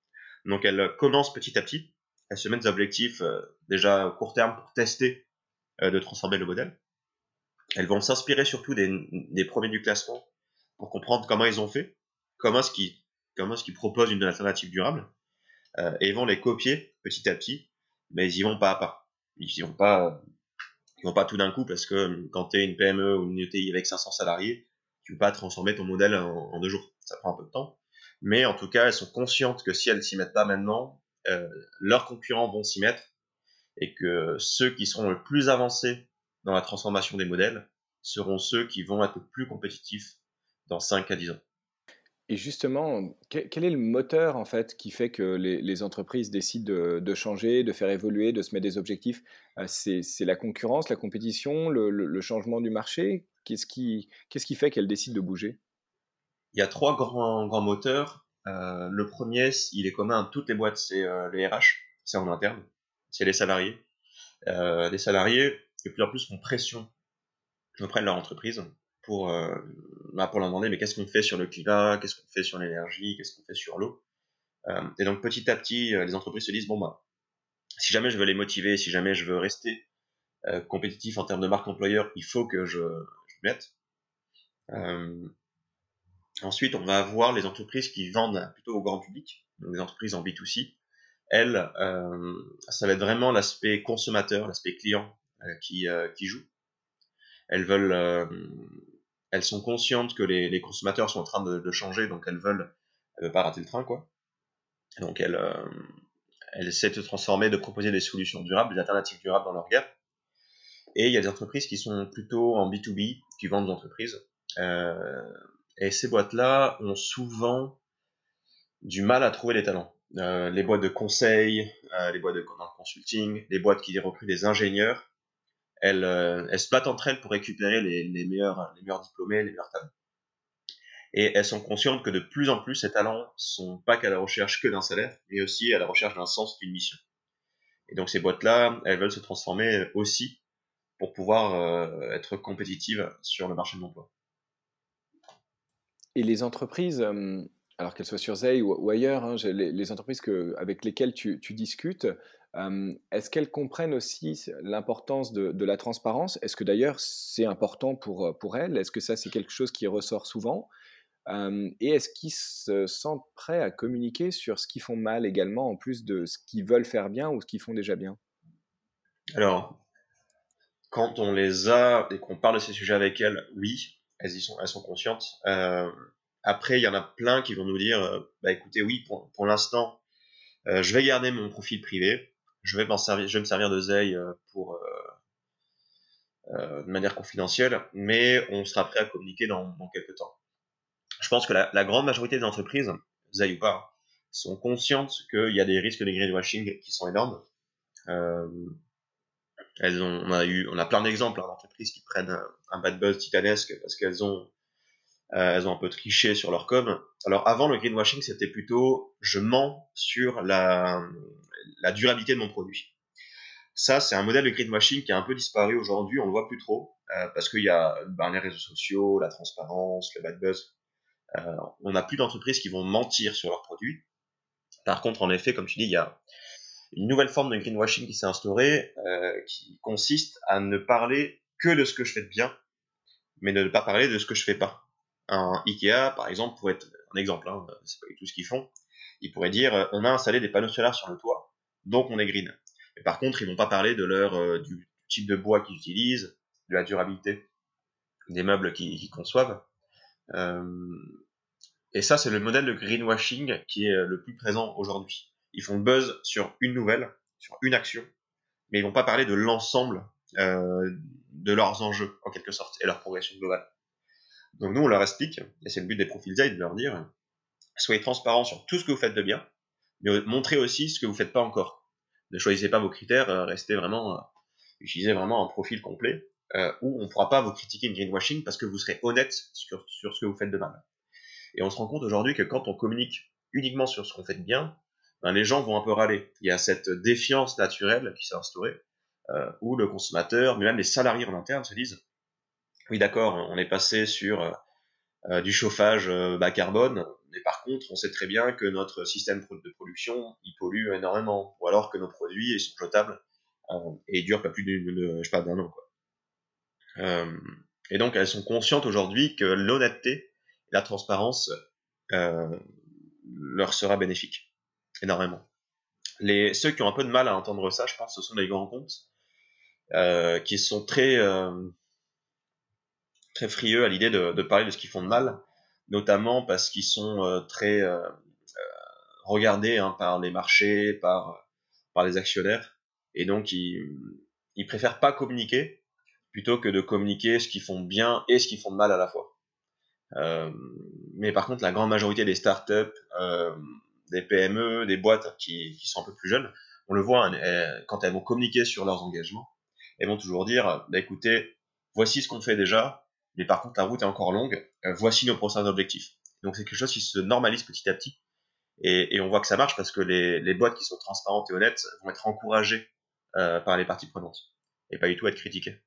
Donc elles commencent petit à petit, elles se mettent des objectifs euh, déjà court terme pour tester euh, de transformer le modèle. Elles vont s'inspirer surtout des, des premiers du classement pour comprendre comment ils ont fait, comment est-ce qu'ils, comment est-ce qu'ils proposent une alternative durable, euh, et ils vont les copier petit à petit, mais ils y vont pas à pas. Ils y vont pas, ils vont pas tout d'un coup, parce que quand tu es une P M E ou une E T I avec cinq cents salariés, tu peux pas transformer ton modèle en, en deux jours. Ça prend un peu de temps. Mais en tout cas, elles sont conscientes que si elles s'y mettent pas maintenant, euh, leurs concurrents vont s'y mettre, et que ceux qui seront le plus avancés dans la transformation des modèles seront ceux qui vont être le plus compétitifs dans cinq à dix ans. Et justement, quel, quel est le moteur en fait qui fait que les, les entreprises décident de, de changer, de faire évoluer, de se mettre des objectifs? Euh, c'est, c'est la concurrence, la compétition, le, le- le changement du marché? Qu'est-ce qui, qu'est-ce qui fait qu'elles décident de bouger? Il y a trois grands, grands moteurs. Euh, le premier, il est commun à toutes les boîtes, c'est euh, les R H, c'est en interne, c'est les salariés. Euh, les salariés, de plus en plus, ont pression auprès de leur entreprise pour, euh, bah, pour leur demander mais qu'est-ce qu'on fait sur le climat, qu'est-ce qu'on fait sur l'énergie, qu'est-ce qu'on fait sur l'eau. Euh, et donc petit à petit, euh, les entreprises se disent bon bah si jamais je veux les motiver, si jamais je veux rester euh, compétitif en termes de marque employeur, il faut que je, je m'y mette. Euh, ensuite, on va avoir les entreprises qui vendent plutôt au grand public, donc les entreprises en B deux C. Elles, euh, ça va être vraiment l'aspect consommateur, l'aspect client euh, qui, euh, qui joue. Elles veulent, euh, elles sont conscientes que les, les consommateurs sont en train de, de changer, donc elles veulent, elles veulent pas rater le train, quoi. Donc elles, euh, elles essaient de se transformer, de proposer des solutions durables, des alternatives durables dans leur gamme. Et il y a des entreprises qui sont plutôt en B deux B, qui vendent aux entreprises. Euh, et ces boîtes-là ont souvent du mal à trouver les talents. Euh, les boîtes de conseil, euh, les boîtes de dans le consulting, les boîtes qui recrutent des ingénieurs, elles, euh, elles se battent entre elles pour récupérer les, les, meilleurs, les meilleurs diplômés, les meilleurs talents. Et elles sont conscientes que de plus en plus, ces talents sont pas qu'à la recherche que d'un salaire, mais aussi à la recherche d'un sens, d'une mission. Et donc ces boîtes-là, elles veulent se transformer aussi pour pouvoir euh, être compétitives sur le marché de l'emploi. Et les entreprises, euh, alors qu'elles soient sur Zay ou, ou ailleurs, hein, j'ai- les, les entreprises que, avec lesquelles tu, tu discutes, euh, est-ce qu'elles comprennent aussi l'importance de, de la transparence? Est-ce que d'ailleurs c'est important pour, pour elles? Est-ce que ça c'est quelque chose qui ressort souvent? Euh, et est-ce qu'ils se sentent prêts à communiquer sur ce qu'ils font mal également, en plus de ce qu'ils veulent faire bien ou ce qu'ils font déjà bien? Alors, quand on les a et qu'on parle de ces sujets avec elles, oui, elles y sont, elles sont conscientes. Euh, après, il y en a plein qui vont nous dire, euh, bah écoutez, oui, pour, pour l'instant, euh, je vais garder mon profil privé, je vais m'en servir, je vais me servir de Zay euh, pour euh, euh, de manière confidentielle, mais on sera prêt à communiquer dans, dans quelques temps. Je pense que la, la grande majorité des entreprises, Zay ou pas, sont conscientes qu'il y a des risques de greenwashing qui sont énormes. Euh, elles ont, on a eu, on a plein d'exemples hein, d'entreprises qui prennent un, un bad buzz titanesque parce qu'elles ont, euh, elles ont un peu triché sur leur com. Alors avant le greenwashing, c'était plutôt je mens sur la, la durabilité de mon produit. Ça, c'est un modèle de greenwashing qui a un peu disparu aujourd'hui. On le voit plus trop euh, parce qu'il y a ben, les réseaux sociaux, la transparence, le bad buzz. Euh, on n'a plus d'entreprises qui vont mentir sur leurs produits. Par contre, en effet, comme tu dis, il y a une nouvelle forme de greenwashing qui s'est instaurée, euh, qui consiste à ne parler que de ce que je fais de bien, mais ne pas parler de ce que je fais pas. Un Ikea, par exemple, pourrait être un exemple, hein, c'est pas du tout ce qu'ils font. Ils pourraient dire, euh, on a installé des panneaux solaires sur le toit, donc on est green. Mais par contre, ils vont pas parler de leur, euh, du type de bois qu'ils utilisent, de la durabilité des meubles qu'ils, qu'ils conçoivent. Euh, et ça, c'est le modèle de greenwashing qui est le plus présent aujourd'hui. Ils font le buzz sur une nouvelle, sur une action, mais ils vont pas parler de l'ensemble euh, de leurs enjeux, en quelque sorte, et leur progression globale. Donc nous, on leur explique, et c'est le but des profils Z, de leur dire, soyez transparents sur tout ce que vous faites de bien, mais montrez aussi ce que vous faites pas encore. Ne choisissez pas vos critères, euh, restez vraiment, euh, utilisez vraiment un profil complet, euh, où on ne pourra pas vous critiquer une greenwashing parce que vous serez honnête sur, sur ce que vous faites de mal. Et on se rend compte aujourd'hui que quand on communique uniquement sur ce qu'on fait de bien, ben les gens vont un peu râler. Il y a cette défiance naturelle qui s'est instaurée, euh, où le consommateur, mais même les salariés en interne se disent, oui d'accord, on est passé sur euh, du chauffage euh, bas carbone, mais par contre, on sait très bien que notre système de production, il pollue énormément, ou alors que nos produits, ils sont jetables, euh, et ils durent pas plus d'une, je sais pas, d'un an, quoi. Euh, et donc, elles sont conscientes aujourd'hui que l'honnêteté et la transparence euh, leur sera bénéfique, énormément. Les, ceux qui ont un peu de mal à entendre ça, je pense, ce sont les grands comptes, euh, qui sont très, euh, très frieux à l'idée de, de parler de ce qu'ils font de mal, notamment parce qu'ils sont euh, très euh, regardés hein, par les marchés, par, par les actionnaires, et donc ils, ils préfèrent pas communiquer plutôt que de communiquer ce qu'ils font bien et ce qu'ils font de mal à la fois. Euh, mais par contre, la grande majorité des startups, euh, des P M E, des boîtes qui, qui sont un peu plus jeunes, on le voit, hein, quand elles vont communiquer sur leurs engagements, elles vont toujours dire, bah, écoutez, voici ce qu'on fait déjà, mais par contre la route est encore longue, euh, voici nos prochains objectifs. Donc c'est quelque chose qui se normalise petit à petit, et, et on voit que ça marche parce que les, les boîtes qui sont transparentes et honnêtes vont être encouragées euh, par les parties prenantes, et pas du tout être critiquées.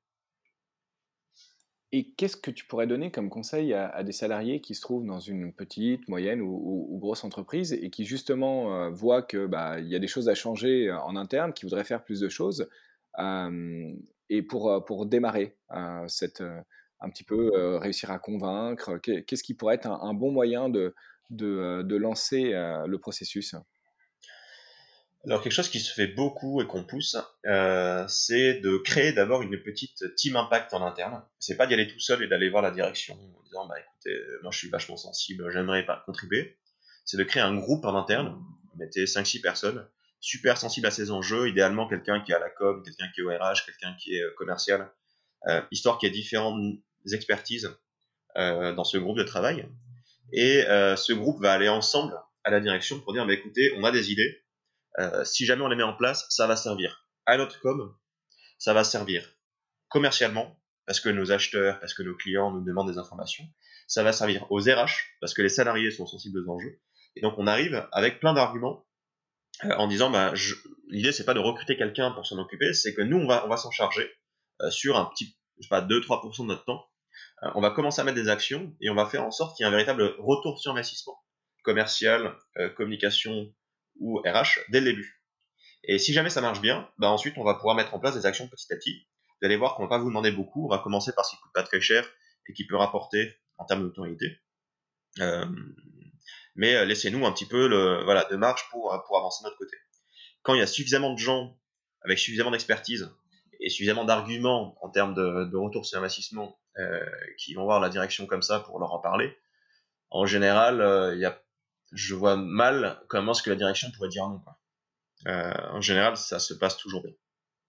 Et qu'est-ce que tu pourrais donner comme conseil à, à des salariés qui se trouvent dans une petite, moyenne ou, ou- ou grosse entreprise et qui justement euh, voient que bah, il y a des choses à changer euh, en interne, qui voudraient faire plus de choses, euh, et pour, euh, pour démarrer euh, cette, euh, un petit peu euh, réussir à convaincre, qu'est- qu'est-ce qui pourrait être un, un bon moyen de, de, euh, de lancer euh, le processus? Alors quelque chose qui se fait beaucoup et qu'on pousse, euh, c'est de créer d'abord une petite team impact en interne. C'est pas d'y aller tout seul et d'aller voir la direction en disant bah écoutez, moi je suis vachement sensible, j'aimerais pas contribuer. C'est de créer un groupe en interne, vous mettez cinq six personnes, super sensibles à ces enjeux, idéalement quelqu'un qui est à la com, quelqu'un qui est au R H, quelqu'un qui est euh, commercial, euh, histoire qu'il y ait différentes expertises euh, dans ce groupe de travail. Et euh, ce groupe va aller ensemble à la direction pour dire bah écoutez, on a des idées. Euh, si jamais on les met en place, ça va servir à notre com, ça va servir commercialement, parce que nos acheteurs, parce que nos clients nous demandent des informations, ça va servir aux R H, parce que les salariés sont sensibles aux enjeux, et donc on arrive avec plein d'arguments euh, en disant, bah, je, l'idée c'est pas de recruter quelqu'un pour s'en occuper, c'est que nous on va, on va s'en charger euh, sur un petit, je sais pas, deux trois pour cent de notre temps. Euh, on va commencer à mettre des actions, et on va faire en sorte qu'il y ait un véritable retour sur investissement commercial, euh, communication ou R H dès le début. Et si jamais ça marche bien, bah ensuite on va pouvoir mettre en place des actions petit à petit. Vous allez voir qu'on va pas vous demander beaucoup, on va commencer par ce qui coûte pas très cher et qui peut rapporter en termes d'autorité. Euh, mais euh, laissez-nous un petit peu le, voilà, de marge pour, pour avancer de notre côté. Quand il y a suffisamment de gens avec suffisamment d'expertise et suffisamment d'arguments en termes de, de retour sur investissement euh, qui vont voir la direction comme ça pour leur en parler, en général, euh, il y a, je vois mal comment est-ce que la direction pourrait dire non, quoi. Euh, en général, ça se passe toujours bien.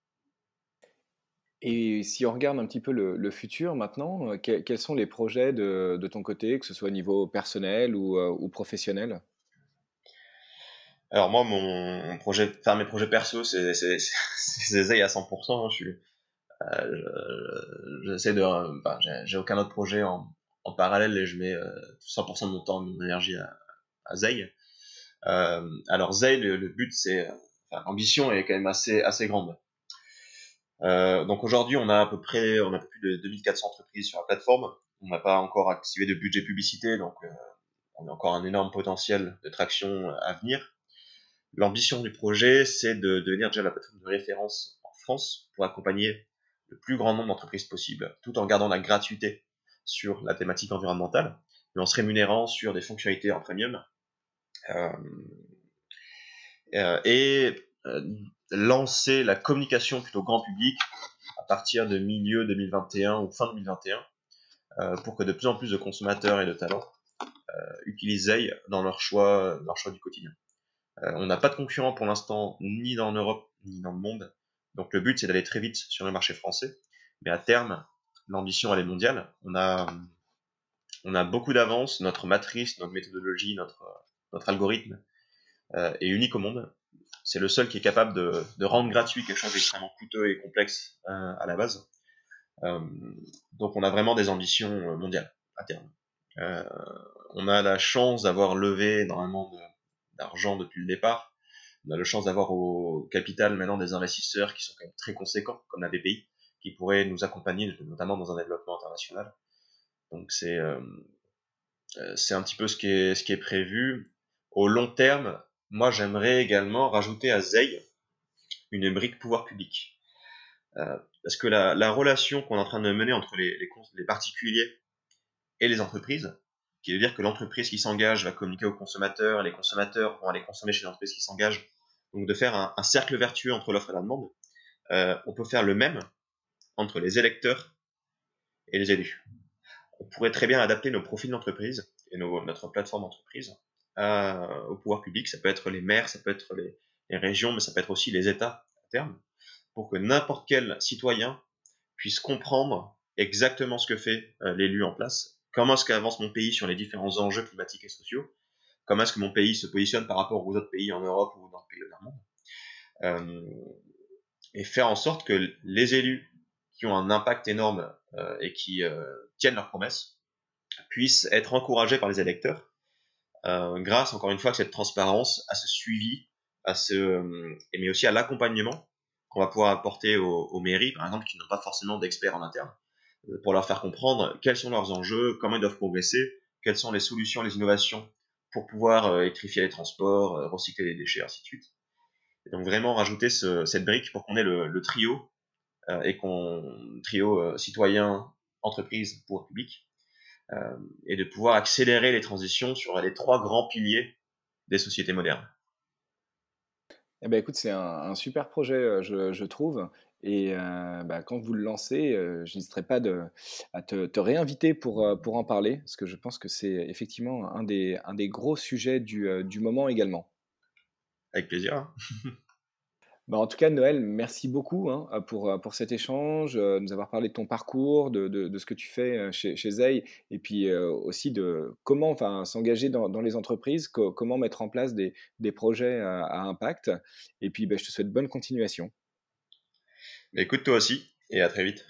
Et si on regarde un petit peu le, le futur maintenant, euh, que- quels sont les projets de, de ton côté, que ce soit au niveau personnel ou, euh, ou professionnel? Alors moi, mon, mon projet, enfin mes projets perso, c'est c'est c'est c'est Zei à cent pour cent. Hein, je suis, euh, je- j'essaie de, euh, enfin, j'ai j'ai aucun autre projet en, en parallèle et je mets euh, cent pour cent de mon temps, de mon énergie à, à Zei. Euh, alors Zei, le, le but, c'est, euh, enfin, l'ambition est quand même assez assez grande. Euh, donc aujourd'hui, on a à peu près, on a un peu plus de deux mille quatre cents entreprises sur la plateforme. On n'a pas encore activé de budget publicité, donc euh, on a encore un énorme potentiel de traction à venir. L'ambition du projet, c'est de devenir déjà la plateforme de référence en France pour accompagner le plus grand nombre d'entreprises possible, tout en gardant la gratuité sur la thématique environnementale, mais en se rémunérant sur des fonctionnalités en premium. Euh, euh, et euh, lancer la communication plutôt grand public à partir de milieu deux mille vingt et un ou fin deux mille vingt et un, euh, pour que de plus en plus de consommateurs et de talents euh, utilisent Zei dans leur choix, leur choix du quotidien. Euh, on n'a pas de concurrent pour l'instant, ni dans l'Europe, ni dans le monde. Donc le but, c'est d'aller très vite sur le marché français. Mais à terme, l'ambition, elle est mondiale. On a, on a beaucoup d'avance. Notre matrice, notre méthodologie, notre, notre algorithme euh, est unique au monde. C'est le seul qui est capable de, de rendre gratuit quelque chose d'extrêmement coûteux et complexe euh, à la base. Euh, donc on a vraiment des ambitions mondiales à terme. Euh, on a la chance d'avoir levé énormément de- d'argent depuis le départ. On a la chance d'avoir au capital maintenant des investisseurs qui sont quand même très conséquents, comme la B P I, qui pourraient nous accompagner notamment dans un développement international. Donc c'est euh, euh, c'est un petit peu ce qui est, ce qui est prévu. Au long terme, moi j'aimerais également rajouter à Zei une brique pouvoir public. Euh, parce que la, la relation qu'on est en train de mener entre les, les, les particuliers et les entreprises, qui veut dire que l'entreprise qui s'engage va communiquer aux consommateurs, les consommateurs vont aller consommer chez l'entreprise qui s'engage, donc de faire un, un cercle vertueux entre l'offre et la demande, euh, on peut faire le même entre les électeurs et les élus. On pourrait très bien adapter nos profils d'entreprise et nos, notre plateforme d'entreprise à, au pouvoir public. Ça peut être les maires, ça peut être les, les régions, mais ça peut être aussi les États à terme, pour que n'importe quel citoyen puisse comprendre exactement ce que fait euh, l'élu en place, comment est-ce qu'avance mon pays sur les différents enjeux climatiques et sociaux, comment est-ce que mon pays se positionne par rapport aux autres pays en Europe ou dans le pays du monde, euh, et faire en sorte que les élus qui ont un impact énorme euh, et qui euh, tiennent leurs promesses puissent être encouragés par les électeurs euh, grâce, encore une fois, à cette transparence, à ce suivi, à ce, euh, mais aussi à l'accompagnement qu'on va pouvoir apporter aux, aux mairies, par exemple, qui n'ont pas forcément d'experts en interne, pour leur faire comprendre quels sont leurs enjeux, comment ils doivent progresser, quelles sont les solutions, les innovations pour pouvoir euh, électrifier les transports, euh, recycler les déchets, ainsi de suite. Et donc vraiment rajouter ce, cette brique pour qu'on ait le, le trio, euh, et qu'on trio euh, citoyen, entreprise, pouvoir public, euh, et de pouvoir accélérer les transitions sur les trois grands piliers des sociétés modernes. Eh ben, écoute, c'est un, un super projet, euh, je, je trouve. Et euh, bah, quand vous le lancez, euh, je n'hésiterai pas de, à te, te réinviter pour, euh, pour en parler, parce que je pense que c'est effectivement un des, un des gros sujets du, euh, du moment également. Avec plaisir. Bah, en tout cas, Noël, merci beaucoup hein, euh, pour, euh, pour cet échange, euh, nous avoir parlé de ton parcours, de, de, de ce que tu fais euh, chez, chez Zei, et puis euh, aussi de comment enfin, s'engager dans, dans les entreprises, co- comment mettre en place des, des projets à, à impact. Et puis, bah, je te souhaite bonne continuation. Mais écoute toi aussi, et à très vite.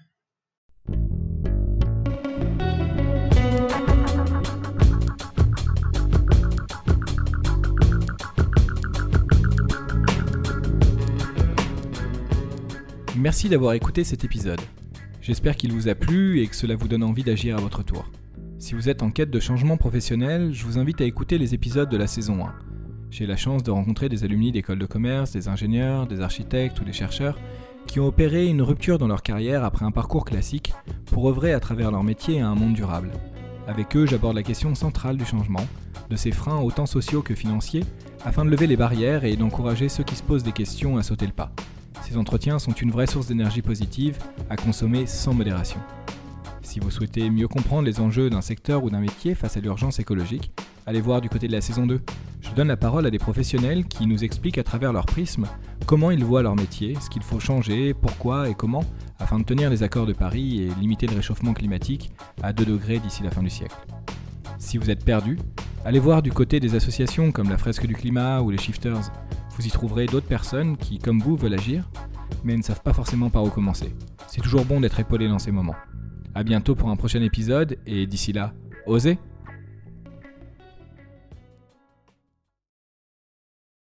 Merci d'avoir écouté cet épisode. J'espère qu'il vous a plu et que cela vous donne envie d'agir à votre tour. Si vous êtes en quête de changement professionnel, je vous invite à écouter les épisodes de la saison un. J'ai la chance de rencontrer des alumni d'écoles de commerce, des ingénieurs, des architectes ou des chercheurs qui ont opéré une rupture dans leur carrière après un parcours classique pour œuvrer à travers leur métier à un monde durable. Avec eux, j'aborde la question centrale du changement, de ses freins autant sociaux que financiers, afin de lever les barrières et d'encourager ceux qui se posent des questions à sauter le pas. Ces entretiens sont une vraie source d'énergie positive à consommer sans modération. Si vous souhaitez mieux comprendre les enjeux d'un secteur ou d'un métier face à l'urgence écologique, allez voir du côté de la saison deux. Je donne la parole à des professionnels qui nous expliquent à travers leur prisme comment ils voient leur métier, ce qu'il faut changer, pourquoi et comment, afin de tenir les accords de Paris et limiter le réchauffement climatique à deux degrés d'ici la fin du siècle. Si vous êtes perdu, allez voir du côté des associations comme la Fresque du Climat ou les Shifters. Vous y trouverez d'autres personnes qui, comme vous, veulent agir, mais ne savent pas forcément par où commencer. C'est toujours bon d'être épaulé dans ces moments. À bientôt pour un prochain épisode, et d'ici là, osez!